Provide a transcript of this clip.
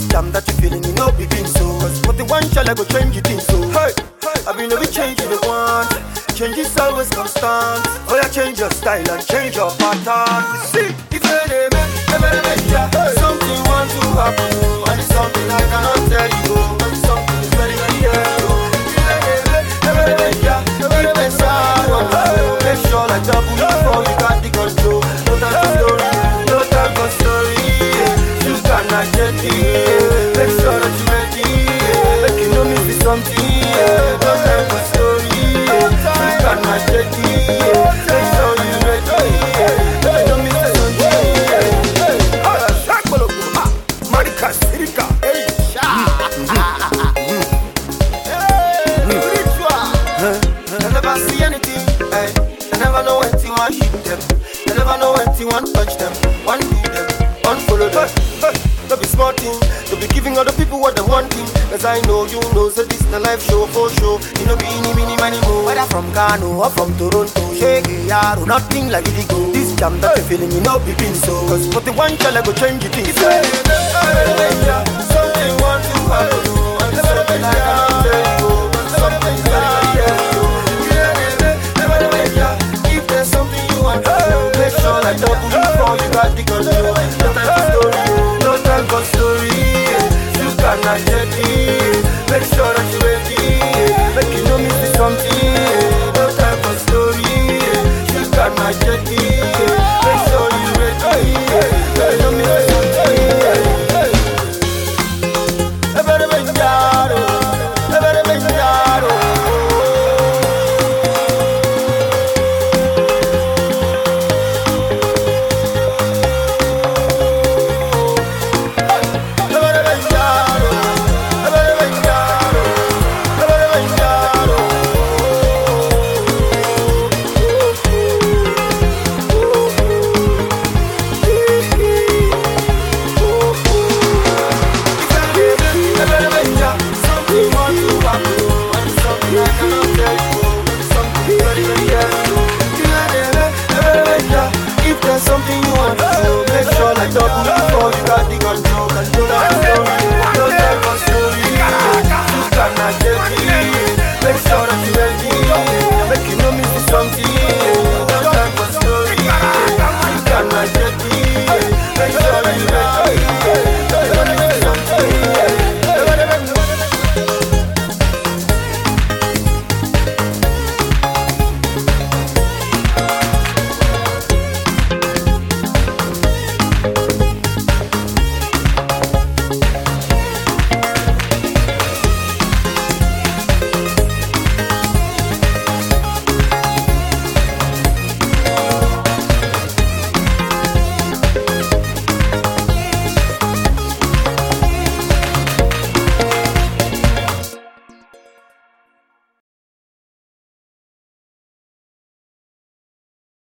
jam that you feeling, you know begin so. Cause what the one shall I go change it in so. Hey, I mean every change you want. Change is always constant. Oh yeah, change your style and change your pattern. See, if you something want to happen, and it's something I cannot tell you, and it's something is very very real. Make sure like double before you got the control. No time for story, no time for story. You cannot get it. Make sure that you ready. Make you know me be something. No time for story. You cannot get it. Make sure you ready. Make you know me be something. Marika, Sirika, hey, I never see anything, hey. I never know when to want hit them. I never know when to want touch them. One do them, one follow them. Don't be smarting, don't be giving other people what they wanting. Cause I know you know, so this the life show for show. You know be any mini money more. Whether from Kano or from Toronto, shake it, yaro, nothing like it go. This jam that you feeling, you know be been so. Cause for the one shall I go change it. If something want to happen, and something like I tell you, something if there's something you want to do, make sure like double before you got the control. No time for story, no time for story. You cannot get it. Make sure that you ready. Make you know me see something. No time for story. You cannot get it.